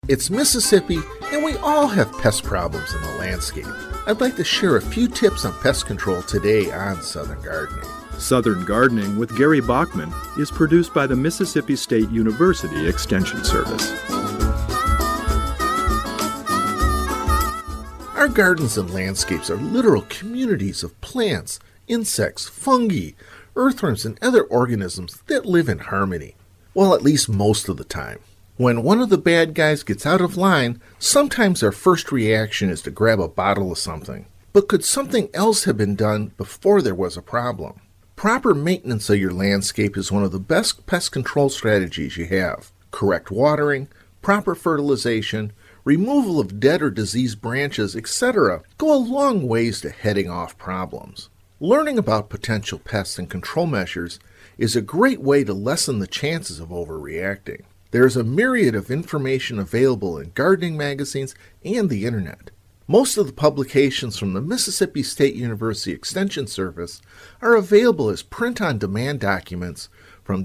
It's Mississippi, and we all have pest problems in the landscape. I'd like to share a few tips on pest control today on Southern Gardening. Southern Gardening with Gary Bachman is produced by the Mississippi State University Extension Service. Our gardens and landscapes are literal communities of plants, insects, fungi, earthworms, and other organisms that live in harmony. Well, at least most of the time. When one of the bad guys gets out of line, sometimes our first reaction is to grab a bottle of something. But could something else have been done before there was a problem? Proper maintenance of your landscape is one of the best pest control strategies you have. Correct watering, proper fertilization, removal of dead or diseased branches, etc. go a long ways to heading off problems. Learning about potential pests and control measures is a great way to lessen the chances of overreacting. There is a myriad of information available in gardening magazines and the internet. Most of the publications from the Mississippi State University Extension Service are available as print-on-demand documents from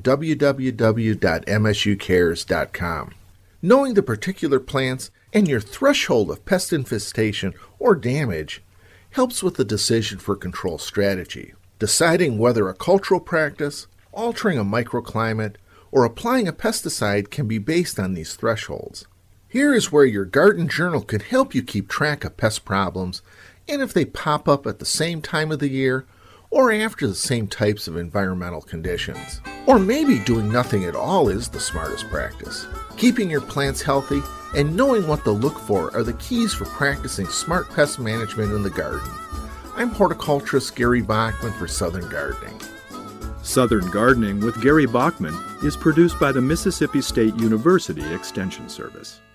www.msucares.com. Knowing the particular plants and your threshold of pest infestation or damage helps with the decision for control strategy. Deciding whether a cultural practice, altering a microclimate, or applying a pesticide can be based on these thresholds. Here is where your garden journal can help you keep track of pest problems and if they pop up at the same time of the year or after the same types of environmental conditions. Or maybe doing nothing at all is the smartest practice. Keeping your plants healthy and knowing what to look for are the keys for practicing smart pest management in the garden. I'm horticulturist Gary Bachman for Southern Gardening. Southern Gardening with Gary Bachman is produced by the Mississippi State University Extension Service.